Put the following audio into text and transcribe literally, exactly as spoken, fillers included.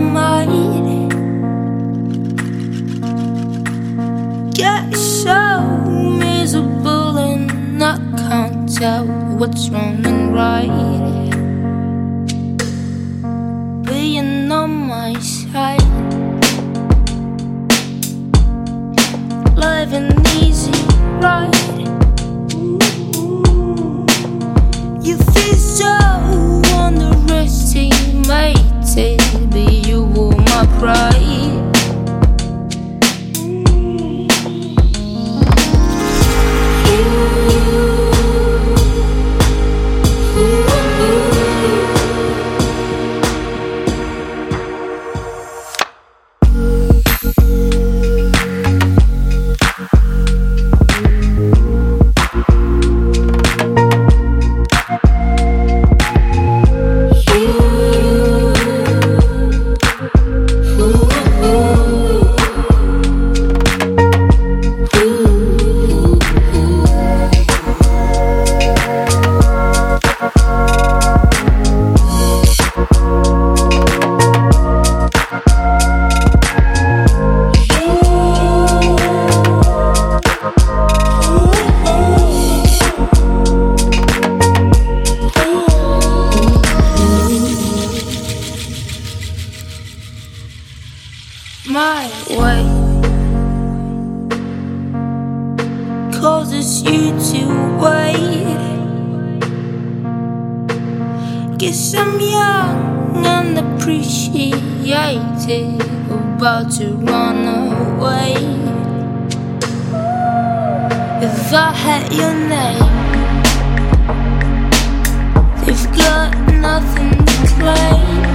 mind. Get so miserable and I can't tell what's wrong and right. Being on my side, living easy, right? You feel so underestimated, but you were my pride. My way causes you to wait. Guess I'm young and appreciated, about to run away. If I had your name, they've got nothing to claim.